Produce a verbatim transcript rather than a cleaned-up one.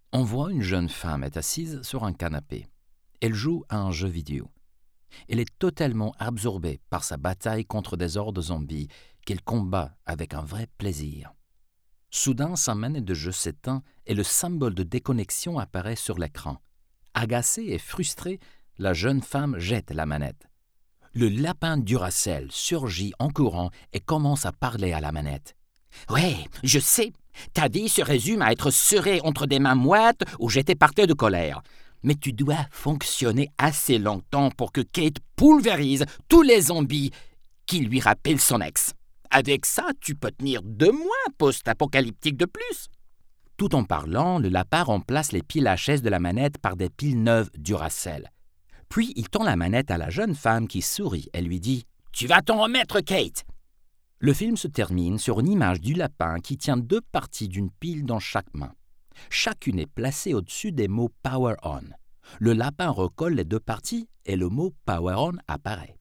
On voit une jeune femme est assise sur un canapé. Elle joue à un jeu vidéo. Elle est totalement absorbée par sa bataille contre des hordes zombies qu'elle combat avec un vrai plaisir. Soudain, sa manette de jeu s'éteint et le symbole de déconnexion apparaît sur l'écran. Agacée et frustrée, la jeune femme jette la manette. Le lapin Duracell surgit en courant et commence à parler à la manette. « Ouais, je sais, ta vie se résume à être serrée entre des mains moites ou j'étais par terre de colère. Mais tu dois fonctionner assez longtemps pour que Kate pulvérise tous les zombies qui lui rappellent son ex. Avec ça, tu peux tenir deux mois post-apocalyptiques de plus. » Tout en parlant, le lapin remplace les piles à chaise de la manette par des piles neuves Duracell. Puis il tend la manette à la jeune femme qui sourit et lui dit « Tu vas t'en remettre, Kate !» Le film se termine sur une image du lapin qui tient deux parties d'une pile dans chaque main. Chacune est placée au-dessus des mots « Power On ». Le lapin recolle les deux parties et le mot « Power On » apparaît.